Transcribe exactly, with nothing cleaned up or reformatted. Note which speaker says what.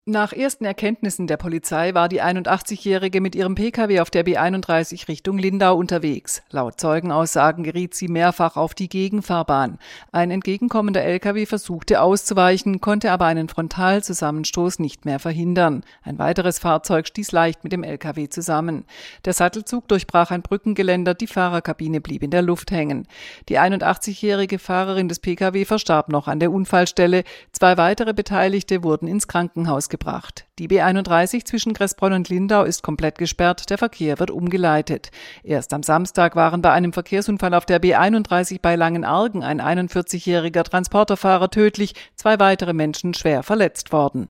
Speaker 1: Nach ersten Erkenntnissen der Polizei war die einundachtzigjährige mit ihrem Pkw auf der B einunddreißig Richtung Lindau unterwegs. Laut Zeugenaussagen geriet sie mehrfach auf die Gegenfahrbahn. Ein entgegenkommender Lkw versuchte auszuweichen, konnte aber einen Frontalzusammenstoß nicht mehr verhindern. Ein weiteres Fahrzeug stieß leicht mit dem Lkw zusammen. Der Sattelzug durchbrach ein Brückengeländer, die Fahrerkabine blieb in der Luft hängen. Die einundachtzigjährige Fahrerin des Pkw verstarb noch an der Unfallstelle. Zwei weitere Beteiligte wurden ins Krankenhaus gebracht. Die B einunddreißig zwischen Kressbronn und Lindau ist komplett gesperrt, der Verkehr wird umgeleitet. Erst am Samstag waren bei einem Verkehrsunfall auf der B einunddreißig bei Langenargen ein einundvierzigjähriger Transporterfahrer tödlich, zwei weitere Menschen schwer verletzt worden.